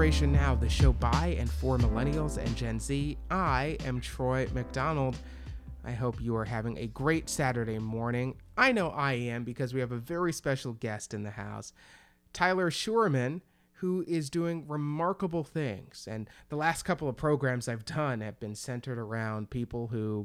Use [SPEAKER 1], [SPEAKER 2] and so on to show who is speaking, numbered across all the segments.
[SPEAKER 1] Generation Now, the show by and for millennials and Gen Z. I am Troy McDonald. I hope you are having a great Saturday morning. I know I am because we have a very special guest in the house, Tyler Schuerman, who is doing remarkable things. And the last couple of programs I've done have been centered around people who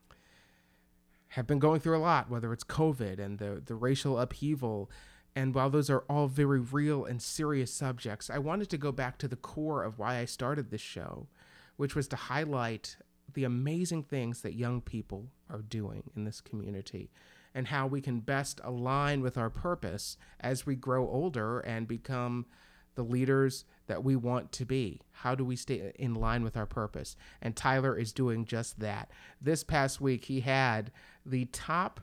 [SPEAKER 1] have been going through a lot, whether it's COVID and the racial upheaval. And while those are all very real and serious subjects, I wanted to go back to the core of why I started this show, which was to highlight the amazing things that young people are doing in this community and how we can best align with our purpose as we grow older and become the leaders that we want to be. How do we stay in line with our purpose? And Tyler is doing just that. This past week, he had the top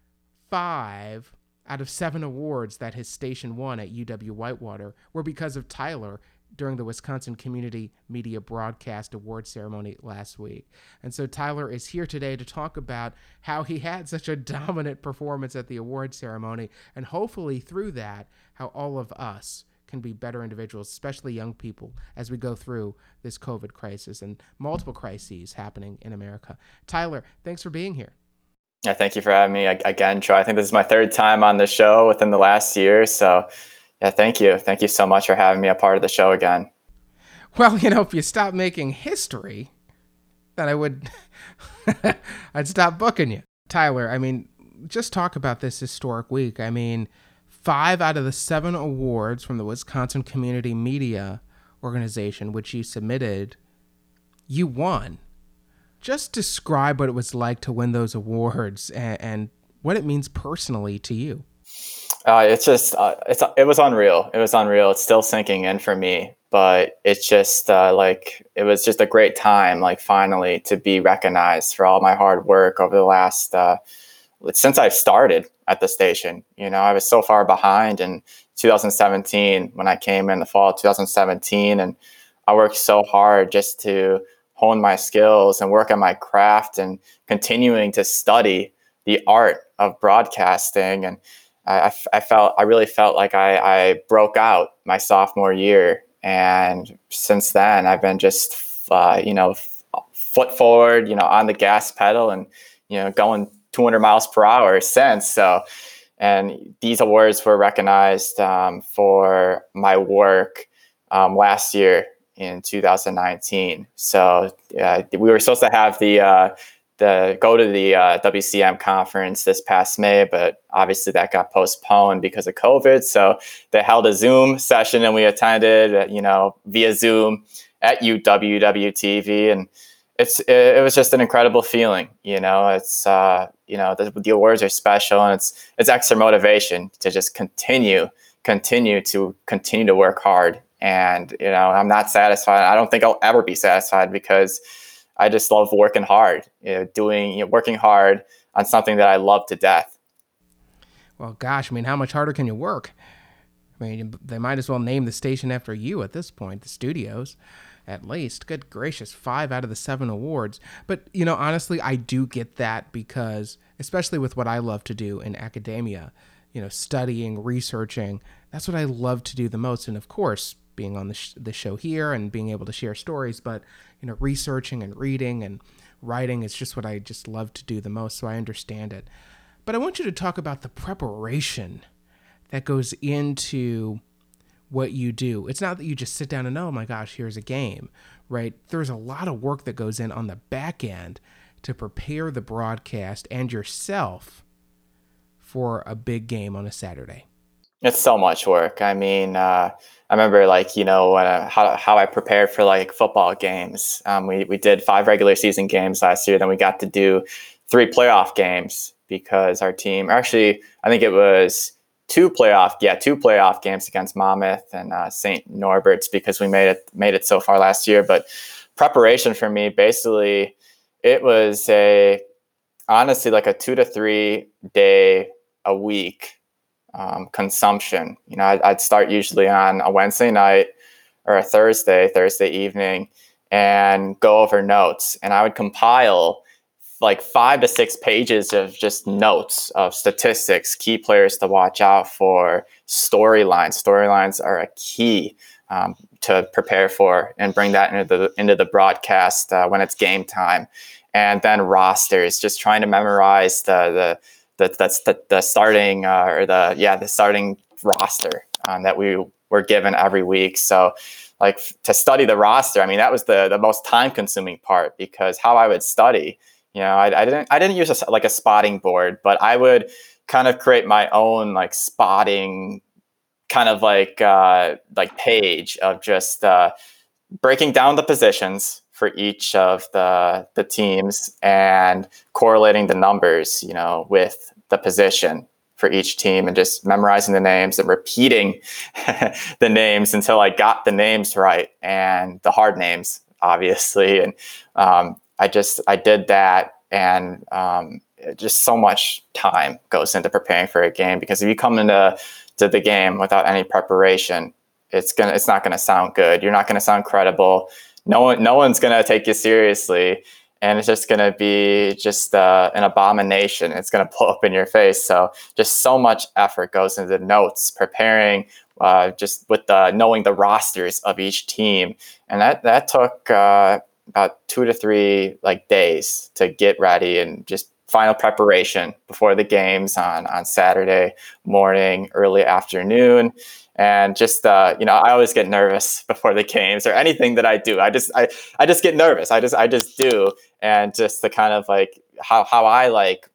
[SPEAKER 1] 5 out of 7 awards that his station won at UW-Whitewater were because of Tyler during the Wisconsin Community Media Broadcast Award ceremony last week. And so Tyler is here today to talk about how he had such a dominant performance at the award ceremony, and hopefully through that, how all of us can be better individuals, especially young people, as we go through this COVID crisis and multiple crises happening in America. Tyler, thanks for being here.
[SPEAKER 2] Yeah, thank you for having me again, Troy. I think this is my 3rd time on the show within the last year. So, yeah, thank you. Thank you so much for having me a part of the show again.
[SPEAKER 1] Well, if you stop making history, then I'd stop booking you. Tyler, just talk about this historic week. 5 out of the 7 awards from the Wisconsin Community Media Organization, which you submitted, you won. Just describe what it was like to win those awards and what it means personally to you.
[SPEAKER 2] It was unreal. It was unreal. It's still sinking in for me, but it's just it was just a great time, finally to be recognized for all my hard work over the last, since I've started at the station. I was so far behind in 2017 when I came in the fall of 2017, and I worked so hard just to hone my skills and work on my craft and continuing to study the art of broadcasting. And I really felt like I broke out my sophomore year. And since then, I've been just, foot forward, on the gas pedal and, going 200 miles per hour since. So, and these awards were recognized for my work last year in 2019. So we were supposed to have the go to the WCM conference this past May, but obviously that got postponed because of COVID. So they held a Zoom session and we attended, via Zoom at UW-WTV, and it was just an incredible feeling. It's the awards are special, and it's extra motivation to just continue to work hard. And, I'm not satisfied. I don't think I'll ever be satisfied because I just love working hard, working hard on something that I love to death.
[SPEAKER 1] Well, gosh, how much harder can you work? They might as well name the station after you at this point, the studios, at least. Good gracious, 5 out of the 7 awards. But, honestly, I do get that because, especially with what I love to do in academia, studying, researching, that's what I love to do the most. And of course, being on the show here and being able to share stories, but, researching and reading and writing is just what I just love to do the most. So I understand it. But I want you to talk about the preparation that goes into what you do. It's not that you just sit down and, oh my gosh, here's a game, right? There's a lot of work that goes in on the back end to prepare the broadcast and yourself for a big game on a Saturday.
[SPEAKER 2] It's so much work. I remember how I prepared for football games. We did 5 regular season games last year. Then we got to do 3 playoff games because our team, actually, I think it was 2 playoff games against Monmouth and St. Norbert's because we made it so far last year. But preparation for me, basically, it was honestly a 2 to 3 day a week consumption. I'd start usually on a Wednesday night or a Thursday evening and go over notes. And I would compile 5 to 6 pages of just notes of statistics, key players to watch out for, storylines. Storylines are a key to prepare for and bring that into the broadcast when it's game time. And then rosters, just trying to memorize the starting the starting roster that we were given every week. So like to study the roster, I mean, that was the most time consuming part, because how I would study, I didn't use a spotting board, but I would kind of create my own like spotting kind of like page of just breaking down the positions for each of the teams and correlating the numbers, with the position for each team, and just memorizing the names and repeating the names until I got the names right, and the hard names, obviously. And I did that, and just so much time goes into preparing for a game, because if you come into the game without any preparation, it's not gonna sound good. You're not gonna sound credible. No one's gonna take you seriously, and it's just gonna be just an abomination. It's gonna blow up in your face. So just so much effort goes into the notes, preparing, just with knowing the rosters of each team, and that took about 2 to 3 days to get ready, and just final preparation before the games on Saturday morning, early afternoon. And just I always get nervous before the games or anything that I do. I just get nervous. I just do. And just the kind of how I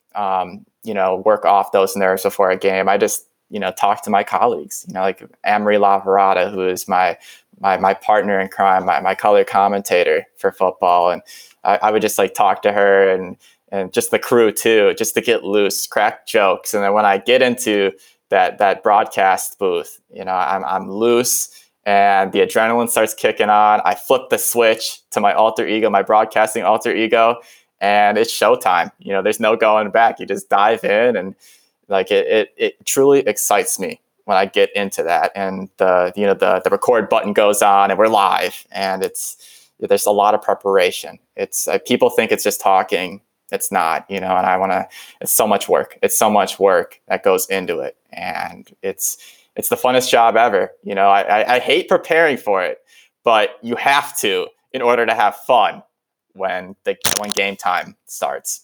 [SPEAKER 2] work off those nerves before a game, I just talk to my colleagues, like Amory Lavarada, who is my partner in crime, my color commentator for football. And I would just talk to her and just the crew too, just to get loose, crack jokes. And then when I get into that broadcast booth, I'm loose, and the adrenaline starts kicking on. I flip the switch to my alter ego, my broadcasting alter ego, and it's showtime. There's no going back. You just dive in, and it truly excites me when I get into that. And the record button goes on, and we're live, and there's a lot of preparation. It's people think it's just talking. It's not, and it's so much work. It's so much work that goes into it. And it's the funnest job ever. I hate preparing for it, but you have to in order to have fun when game time starts.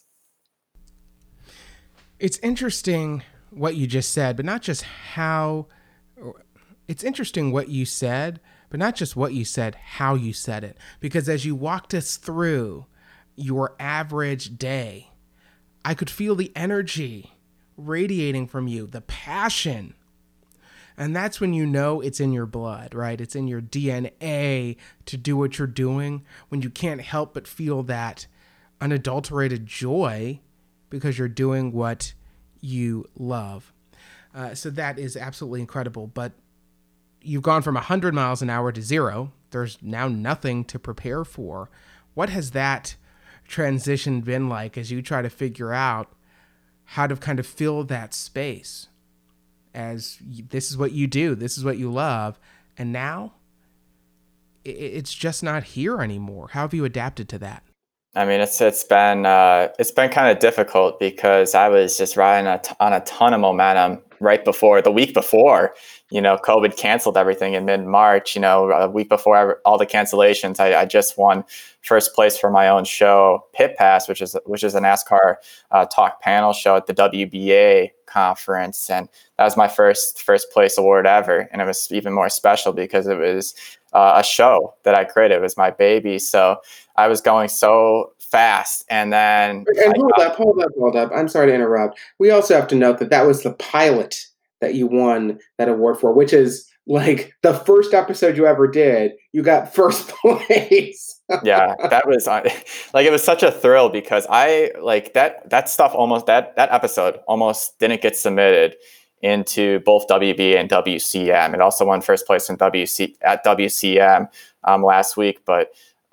[SPEAKER 1] It's interesting what you just said, but not just how. It's interesting what you said, but not just what you said, how you said it. Because as you walked us through your average day, I could feel the energy radiating from you, the passion. And that's when it's in your blood, right? It's in your DNA to do what you're doing, when you can't help but feel that unadulterated joy because you're doing what you love. So that is absolutely incredible. But you've gone from 100 miles an hour to 0. There's now nothing to prepare for. What has that transition been like as you try to figure out how to kind of fill that space, as this is what you do, this is what you love, and now it's just not here anymore? How have you adapted to that?
[SPEAKER 2] I mean, it's been kind of difficult, because I was just riding on a ton of momentum the week before, COVID canceled everything in mid-March. A week before all the cancellations, I just won first place for my own show, Pit Pass, which is a NASCAR talk panel show at the WBA conference, and that was my first place award ever. And it was even more special because it was a show that I created. It was my baby, so I was going so fast. And then
[SPEAKER 3] hold up. I'm sorry to interrupt. We also have to note that was the pilot that you won that award for, which is like the first episode you ever did. You got first place.
[SPEAKER 2] Yeah, that was it was such a thrill, because I that stuff that episode almost didn't get submitted into both WB and WCM. It also won first place at WCM last week, but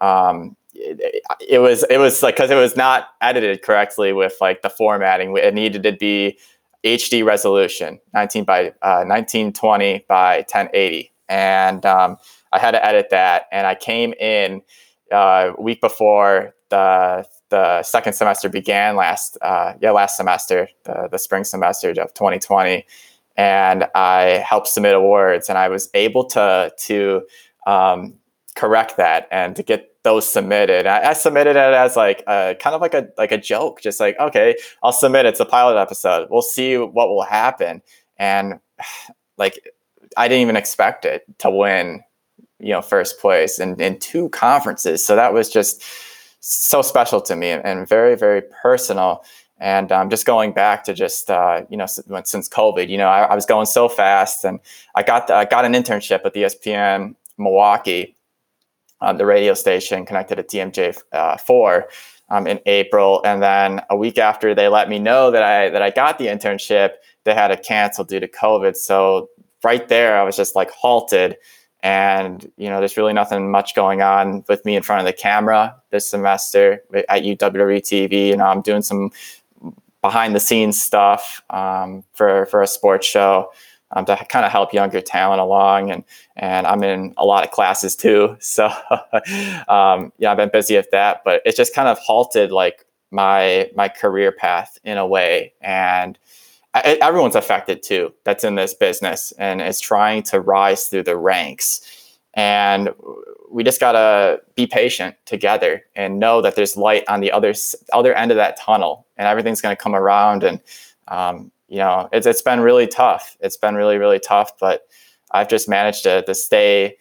[SPEAKER 2] it was because it was not edited correctly with the formatting. It needed to be HD resolution, 1920 by 1080, and I had to edit that. And I came in a week before the second semester began last semester, the spring semester of 2020, and I helped submit awards, and I was able to correct that and to get those submitted. I submitted it as like kind of like a joke, just like, okay, I'll submit it. It's a pilot episode. We'll see what will happen. And like, I didn't even expect it to win, first place in 2 conferences. So that was just so special to me and very, very personal. And just going back to just, since COVID, I was going so fast, and I got an internship with ESPN Milwaukee, the radio station connected to TMJ4 in April. And then a week after they let me know that I got the internship, they had to cancel due to COVID. So right there, I was just like halted. And, there's really nothing much going on with me in front of the camera this semester at UWRE TV. I'm doing some behind the scenes stuff for a sports show to kind of help younger talent along. And I'm in a lot of classes too. So, I've been busy with that, but it's just kind of halted like my career path in a way. And everyone's affected too, that's in this business and is trying to rise through the ranks. And we just gotta be patient together and know that there's light on the other end of that tunnel, and everything's gonna come around. And it's been really tough. It's been really, really tough, but I've just managed to stay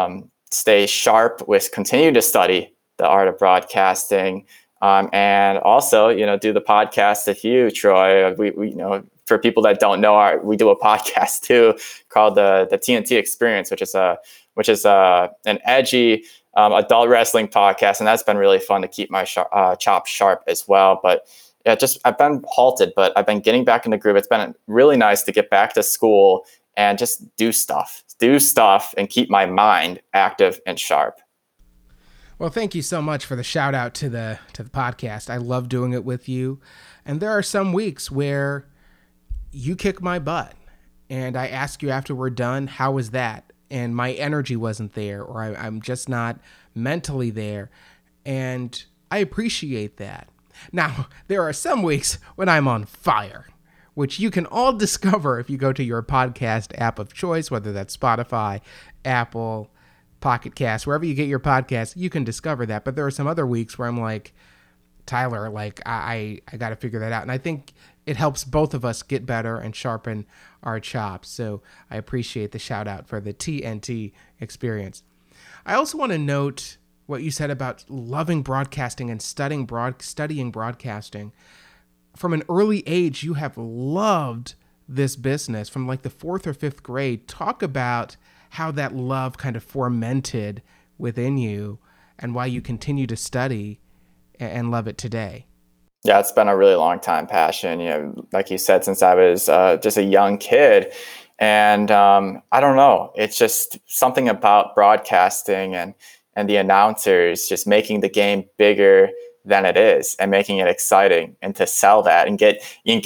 [SPEAKER 2] sharp with continue to study the art of broadcasting, and also do the podcast with you, Troy. We for people that don't know, we do a podcast too called the TNT Experience, which is an edgy adult wrestling podcast, and that's been really fun to keep my chops sharp as well. But yeah, I've been halted, but I've been getting back in the groove. It's been really nice to get back to school and just do stuff and keep my mind active and sharp.
[SPEAKER 1] Well, thank you so much for the shout out to the podcast. I love doing it with you. And there are some weeks where you kick my butt and I ask you after we're done, how was that? And my energy wasn't there, or I'm just not mentally there. And I appreciate that. Now, there are some weeks when I'm on fire, which you can all discover if you go to your podcast app of choice, whether that's Spotify, Apple, Pocket Cast, wherever you get your podcast, you can discover that. But there are some other weeks where I'm like, Tyler, like I got to figure that out. And I think it helps both of us get better and sharpen our chops. So I appreciate the shout out for the TNT Experience. I also want to note what you said about loving broadcasting and studying broadcasting. From an early age, you have loved this business from like the 4th or 5th grade. Talk about how that love kind of fermented within you and why you continue to study and love it today.
[SPEAKER 2] Yeah, it's been a really long time passion, like you said, since I was just a young kid. And I don't know, it's just something about broadcasting and the announcers just making the game bigger than it is and making it exciting, and to sell that and get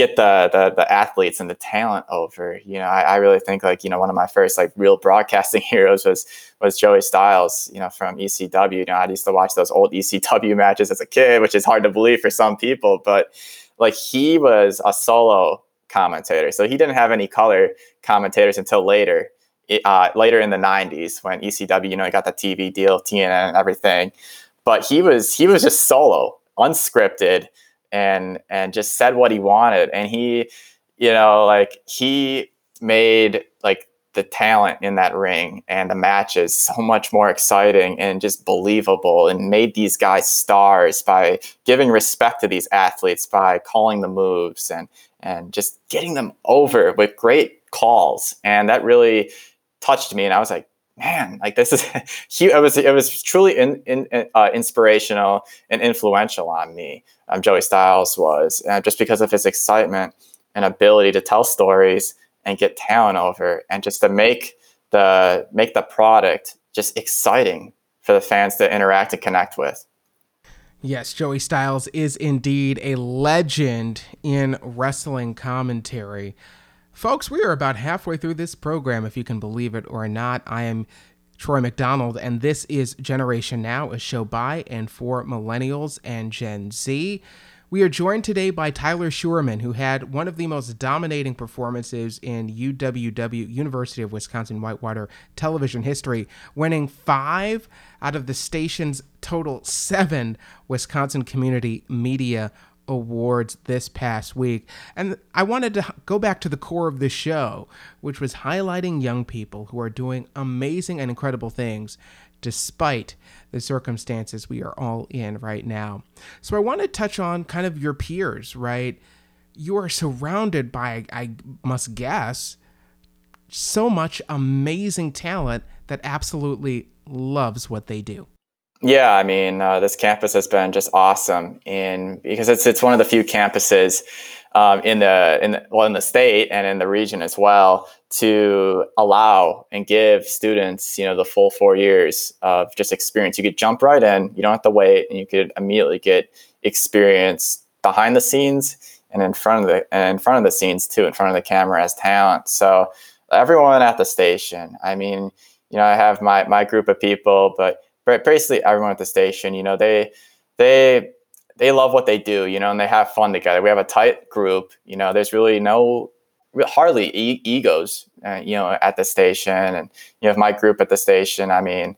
[SPEAKER 2] the athletes and the talent over. I really think one of my first like real broadcasting heroes was Joey Styles, from ECW. I used to watch those old ECW matches as a kid, which is hard to believe for some people, but like he was a solo commentator. So he didn't have any color commentators until later in the 90s when ECW, got the TV deal, TNN and everything. But he was just solo, unscripted, and just said what he wanted. And he, he made like the talent in that ring and the matches so much more exciting and just believable, and made these guys stars by giving respect to these athletes, by calling the moves and just getting them over with great calls. And that really touched me. And I was like, man, like this is it was truly inspirational and influential on me. Joey Styles was, just because of his excitement and ability to tell stories and get talent over, and just to make the product just exciting for the fans to interact and connect with.
[SPEAKER 1] Yes, Joey Styles is indeed a legend in wrestling commentary. Folks, we are about halfway through this program, if you can believe it or not. I am Troy McDonald, and this is Generation Now, a show by and for millennials and Gen Z. We are joined today by Tyler Schuerman, who had one of the most dominating performances in UWW, University of Wisconsin Whitewater television history, winning 5 out of the station's total 7 Wisconsin Community Media Awards this past week. And I wanted to go back to the core of the show, which was highlighting young people who are doing amazing and incredible things despite the circumstances we are all in right now. So I want to touch on kind of your peers, right? You are surrounded by, I must guess, so much amazing talent that absolutely loves what they do.
[SPEAKER 2] Yeah, I mean, this campus has been just awesome because it's one of the few campuses in the state and in the region as well to allow and give students, the full 4 years of just experience. You could jump right in, you don't have to wait, and you could immediately get experience behind the scenes and in front of the scenes too, in front of the camera as talent. So everyone at the station, I mean, I have my group of people, but basically everyone at the station, they love what they do, and they have fun together. We have a tight group, there's really hardly egos, at the station. And, my group at the station, I mean,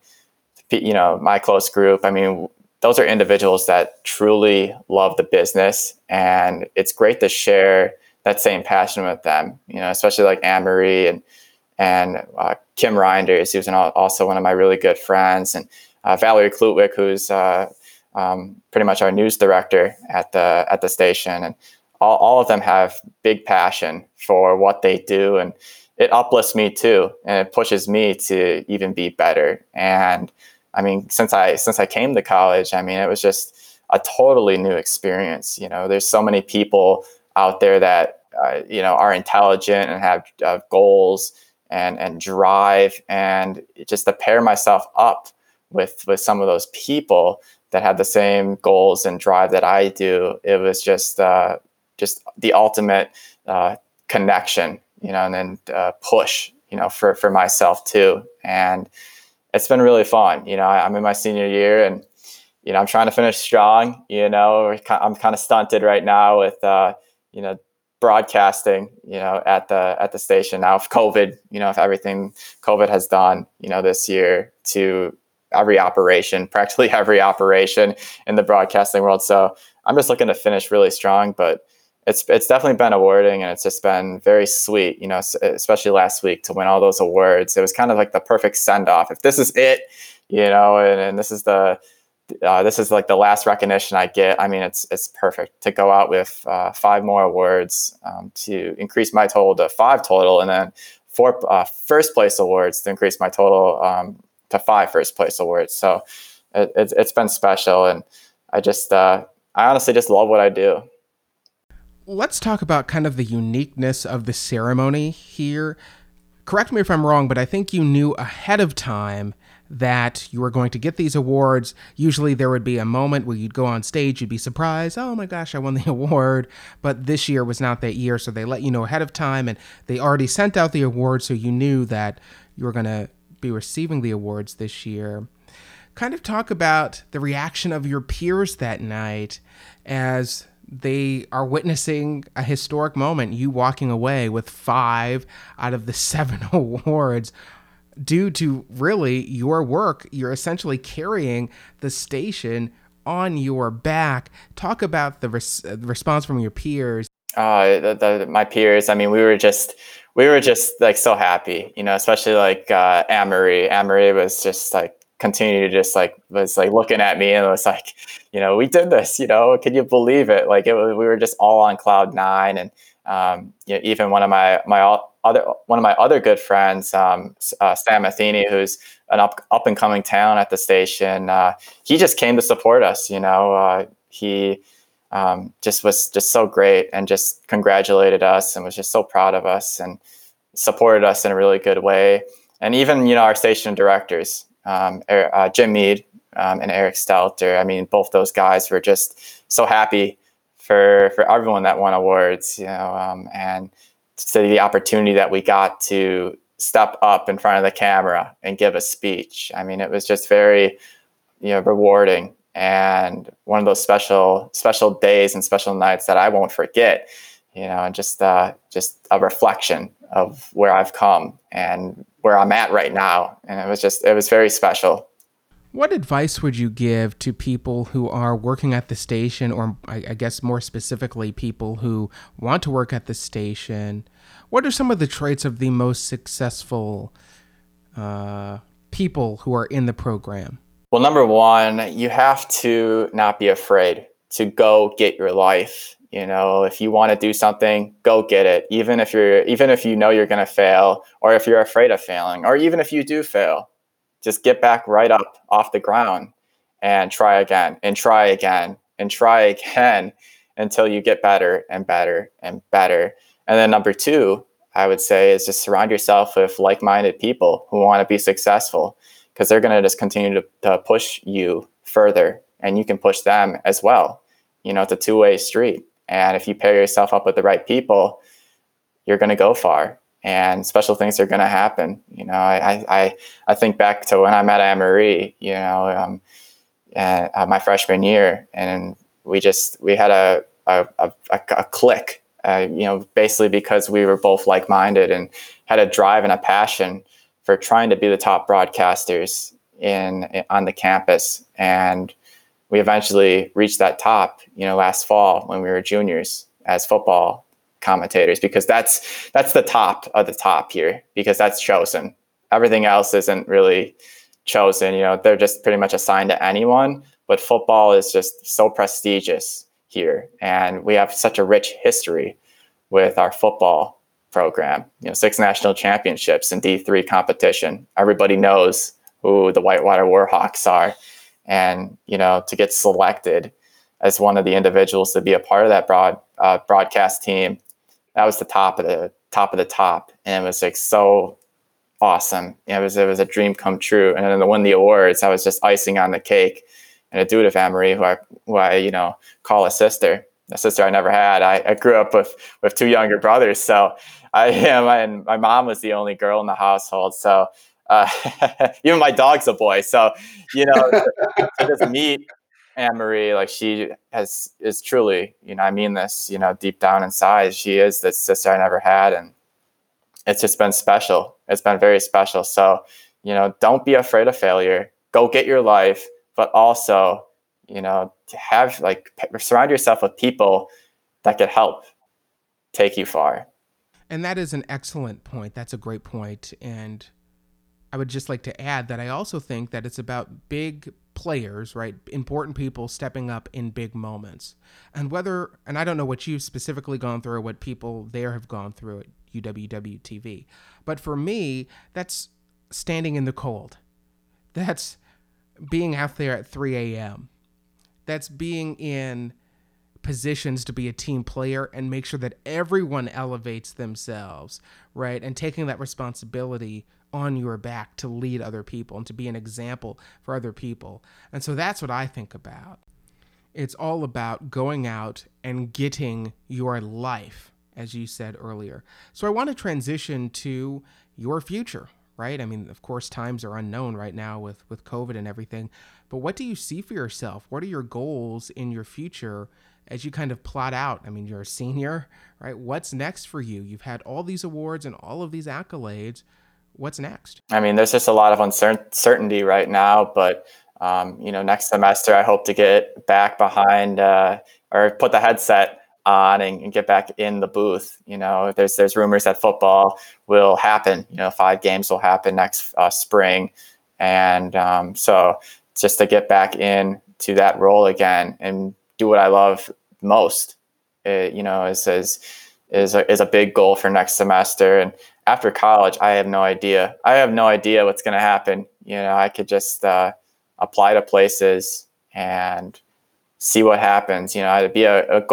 [SPEAKER 2] my close group, I mean, those are individuals that truly love the business. And it's great to share that same passion with them, especially like Anne-Marie and Kim Reinders, who's also one of my really good friends, and Valerie Klutwick, who's pretty much our news director at the station. And all of them have big passion for what they do, and it uplifts me too, and it pushes me to even be better. And I mean, since I came to college, I mean, it was just a totally new experience. There's so many people out there that are intelligent and have goals and drive, and just to pair myself up with some of those people that had the same goals and drive that I do, it was just the ultimate connection, and then push, for myself too. And it's been really fun. I'm in my senior year, and I'm trying to finish strong. I'm kind of stunted right now with broadcasting, at the station now. If COVID, if everything COVID has done, this year to practically every operation in the broadcasting world. So I'm just looking to finish really strong, but it's definitely been rewarding, and it's just been very sweet, especially last week to win all those awards. It was kind of like the perfect send off. If this is it, and this is like the last recognition I get, I mean, it's perfect to go out with 5 more awards, to increase my total to 5 total, and then 4 first place awards to increase my total to 5 first place awards. So it's been special, and I honestly just love what I do.
[SPEAKER 1] Let's talk about kind of the uniqueness of the ceremony here. Correct me if I'm wrong, but I think you knew ahead of time that you were going to get these awards. Usually there would be a moment where you'd go on stage, you'd be surprised, oh my gosh, I won the award. But this year was not that year, so they let you know ahead of time, and they already sent out the awards, so you knew that you were going to be receiving the awards this year. Kind of talk about the reaction of your peers that night as they are witnessing a historic moment, you walking away with 5 out of the 7 awards. Due to really your work, you're essentially carrying the station on your back. Talk about the response from your peers.
[SPEAKER 2] My peers, I mean, we were just like so happy, especially like Anne-Marie. Anne-Marie was just like was looking at me and was like, we did this, can you believe it? Like we were just all on cloud 9. And even one of my other good friends, Sam Matheny, who's an up and coming talent at the station, he just came to support us. He just was just so great and just congratulated us and was just so proud of us and supported us in a really good way. And even our station directors, Jim Mead and Eric Stelter. I mean, both those guys were just so happy for everyone that won awards, and to the opportunity that we got to step up in front of the camera and give a speech. I mean, it was just very, rewarding and one of those special days and special nights that I won't forget. And just a reflection of where I've come and where I'm at right now, and it was very special.
[SPEAKER 1] What advice would you give to people who are working at the station, or I guess more specifically, people who want to work at the station? What are some of the traits of the most successful people who are in the program?
[SPEAKER 2] Well, number one, you have to not be afraid to go get your life. If you want to do something, go get it. Even if you know you're going to fail, or if you're afraid of failing, or even if you do fail, just get back right up off the ground and try again and try again and try again until you get better and better and better. And then number two, I would say, is just surround yourself with like-minded people who want to be successful, because they're going to just continue to push you further, and you can push them as well. It's a two-way street. And if you pair yourself up with the right people, you're going to go far, and special things are going to happen. I think back to when I met Anne-Marie, my freshman year, and we had a click, basically because we were both like-minded and had a drive and a passion for trying to be the top broadcasters on the campus. And we eventually reached that top, last fall when we were juniors as football commentators, because that's the top of the top here, because that's chosen. Everything else isn't really chosen. They're just pretty much assigned to anyone, but football is just so prestigious here. And we have such a rich history with our football program, 6 national championships in D3 competition. Everybody knows who the Whitewater Warhawks are. And, to get selected as one of the individuals to be a part of that broadcast team, that was the top of the top. And it was like so awesome. It was a dream come true. And then to win the awards, I was just icing on the cake. And to do it with Anne-Marie, who I call a sister I never had. I grew up with 2 younger brothers. So and my mom was the only girl in the household. So even my dog's a boy. So, to just meet Anne-Marie, like she is truly, I mean this, deep down inside, she is the sister I never had. And it's just been special. It's been very special. So, don't be afraid of failure. Go get your life, but also, to have surround yourself with people that could help take you far.
[SPEAKER 1] And that is an excellent point. That's a great point. And I would just like to add that I also think that it's about big players, right? Important people stepping up in big moments. And I don't know what you've specifically gone through or what people there have gone through at UWW-TV, but for me, that's standing in the cold. That's being out there at 3 a.m. That's being in positions to be a team player and make sure that everyone elevates themselves, right? And taking that responsibility on your back to lead other people and to be an example for other people. And so that's what I think about. It's all about going out and getting your life, as you said earlier. So I want to transition to your future, right? I mean, of course, times are unknown right now with COVID and everything, but what do you see for yourself? What are your goals in your future as you kind of plot out? I mean, you're a senior, right? What's next for you? You've had all these awards and all of these accolades. What's next?
[SPEAKER 2] I mean, there's just a lot of uncertainty right now, but next semester I hope to get back behind or put the headset on and get back in the booth. There's rumors that football will happen. 5 games will happen next spring, and so just to get back in to that role again and do what I love most, is a big goal for next semester. And after college, I have no idea. What's going to happen. I could just apply to places and see what happens. It'd be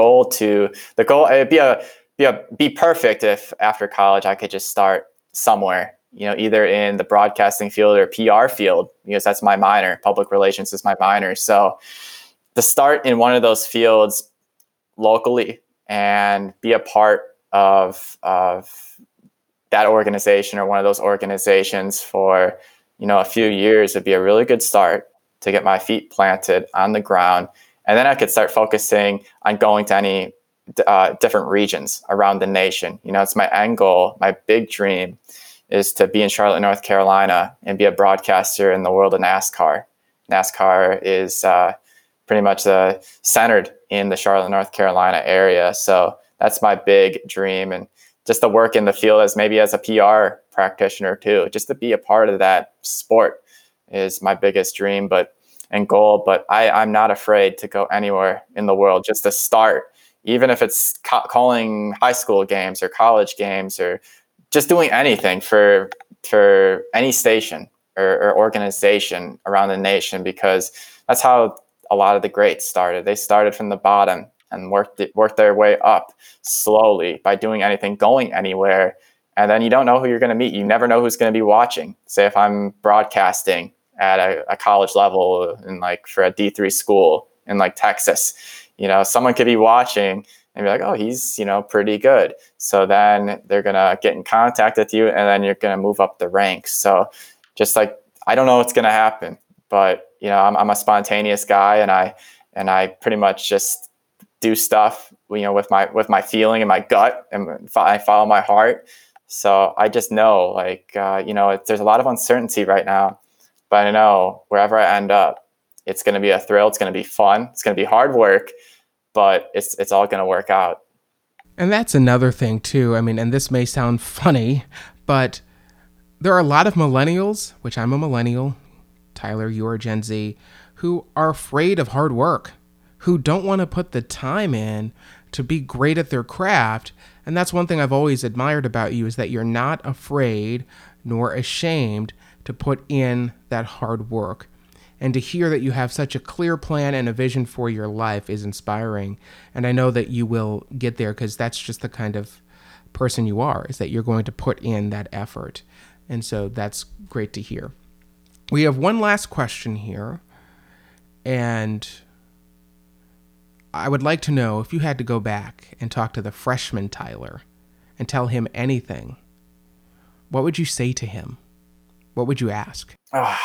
[SPEAKER 2] be perfect if after college I could just start somewhere, either in the broadcasting field or PR field, because that's my minor. Public relations is my minor. So to start in one of those fields locally and be a part of that organization or one of those organizations for, a few years would be a really good start. to get my feet planted on the ground. And then I could start focusing on going to any different regions around the nation. It's my end goal. My big dream is to be in Charlotte, North Carolina, and be a broadcaster in the world of NASCAR. NASCAR is pretty much centered in the Charlotte, North Carolina area. So that's my big dream. And just to work in the field as a PR practitioner too, just to be a part of that sport is my biggest dream and goal. But I'm not afraid to go anywhere in the world just to start, even if it's calling high school games or college games or just doing anything for any station or organization around the nation, because that's how a lot of the greats started. They started from the bottom and worked their way up slowly by doing anything, going anywhere. And then you don't know who you're going to meet. You never know who's going to be watching. Say if I'm broadcasting at a college level for a D3 school in Texas, someone could be watching and be like, oh, he's, pretty good. So then they're going to get in contact with you, and then you're going to move up the ranks. So just I don't know what's going to happen, but I'm a spontaneous guy, and I pretty much just do stuff, with my feeling and my gut, and I follow my heart. So I just know there's a lot of uncertainty right now, but I know wherever I end up, it's going to be a thrill. It's going to be fun. It's going to be hard work, but it's all going to work out.
[SPEAKER 1] And that's another thing too. And this may sound funny, but there are a lot of millennials, which I'm a millennial, Tyler, you're Gen Z, who are afraid of hard work, who don't want to put the time in to be great at their craft. And that's one thing I've always admired about you, is that you're not afraid nor ashamed to put in that hard work. And to hear that you have such a clear plan and a vision for your life is inspiring. And I know that you will get there, because that's just the kind of person you are, is that you're going to put in that effort. And so that's great to hear. We have one last question here. And I would like to know, if you had to go back and talk to the freshman Tyler and tell him anything, what would you say to him? What would you ask?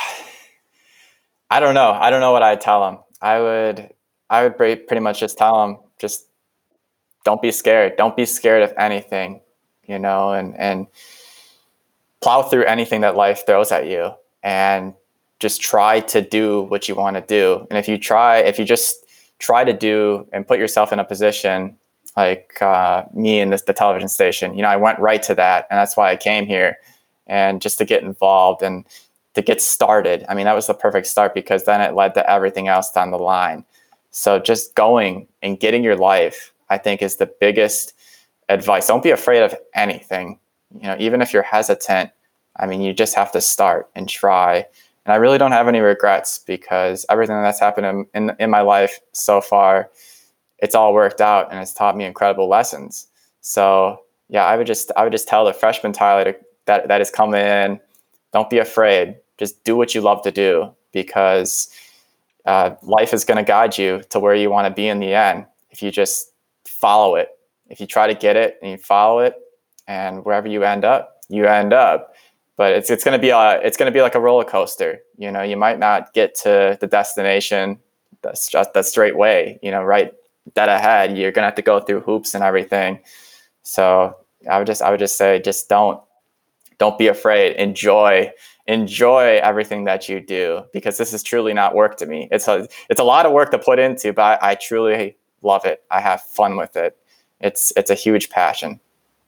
[SPEAKER 2] I don't know. I don't know what I'd tell him. I would pretty much just tell him, just don't be scared. Don't be scared of anything, and plow through anything that life throws at you, and just try to do what you want to do. And if you just try to do and put yourself in a position like me in the television station, I went right to that. And that's why I came here, and just to get involved and to get started. That was the perfect start, because then it led to everything else down the line. So just going and getting your life, I think, is the biggest advice. Don't be afraid of anything. Even if you're hesitant, you just have to start and try. And I really don't have any regrets, because everything that's happened in my life so far, it's all worked out, and it's taught me incredible lessons. So yeah, I would just tell the freshman Tyler that is coming in, don't be afraid. Just do what you love to do, because life is going to guide you to where you want to be in the end. If you just follow it, if you try to get it and you follow it, and wherever you end up, you end up. But it's going to be like a roller coaster. You might not get to the destination that's just the straight way. Right dead ahead. You're going to have to go through hoops and everything. So I would just say, just don't be afraid. Enjoy everything that you do, because this is truly not work to me. It's a lot of work to put into, but I truly love it. I have fun with it. It's a huge passion.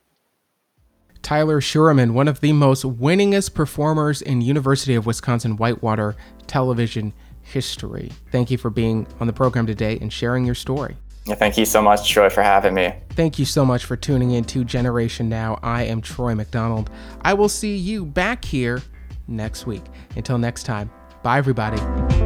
[SPEAKER 1] Tyler Schureman, one of the most winningest performers in University of Wisconsin-Whitewater television history. Thank you for being on the program today and sharing your story.
[SPEAKER 2] Yeah, thank you so much, Troy, for having me.
[SPEAKER 1] Thank you so much for tuning in to Generation Now. I am Troy McDonald. I will see you back here next week. Until next time, bye everybody.